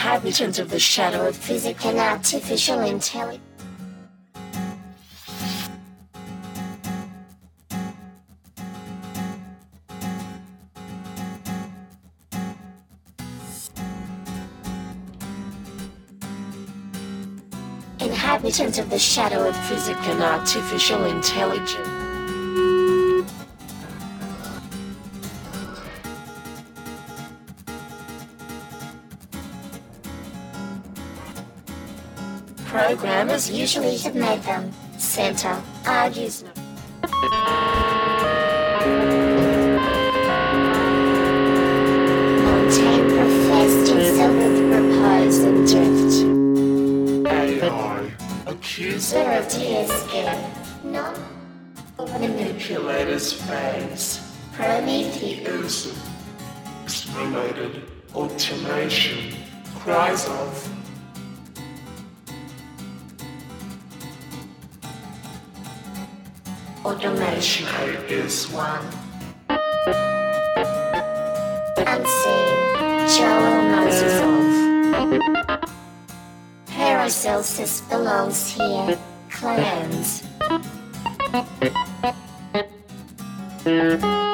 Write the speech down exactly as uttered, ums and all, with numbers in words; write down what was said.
Inhabitant of the shadow of physical and artificial intelligence. Inhabitant of the shadow of physical and artificial intelligence. Programmers usually have made them. Center argues. Montaigne professed himself of proposed drift. A I, accuser of T S K, not manipulator's phase. Prometheus. X-related automation, cries of automation is one. Unseen, Joel Moses of Paracelsus belongs here. Clans.